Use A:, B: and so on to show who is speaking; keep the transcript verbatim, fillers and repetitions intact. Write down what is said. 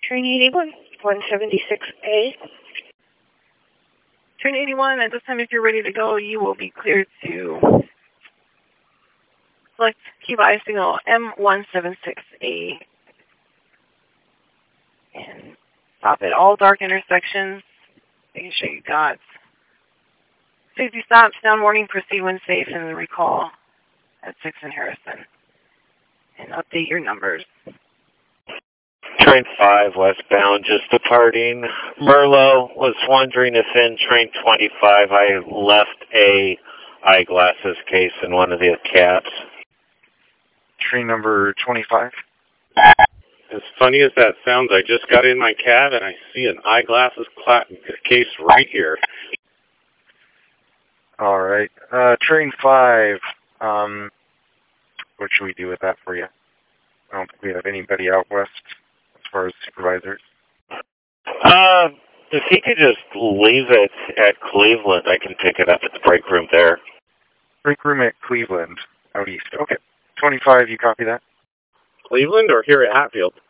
A: Train eighty-one, one seventy-six A.
B: Train eighty-one, at this time, if you're ready to go, you will be cleared to select key by signal M one seventy-six A. And stop at all dark intersections. Making sure you got safety stops, down warning, proceed when safe, and recall at six in Harrison. And update your numbers.
C: Train five westbound, just departing. Merlot was wondering if in train twenty-five I left a eyeglasses case in one of the cabs.
D: Train number twenty-five.
E: As funny as that sounds, I just got in my cab and I see an eyeglasses case right here.
D: All right. Uh, train five, um, what should we do with that for you? I don't think we have anybody out west as far as supervisors.
C: Uh, if he could just leave it at Cleveland, I can pick it up at the break room there.
D: Break room at Cleveland, out east. Okay. twenty-five, you copy that?
E: Cleveland or here at Hatfield?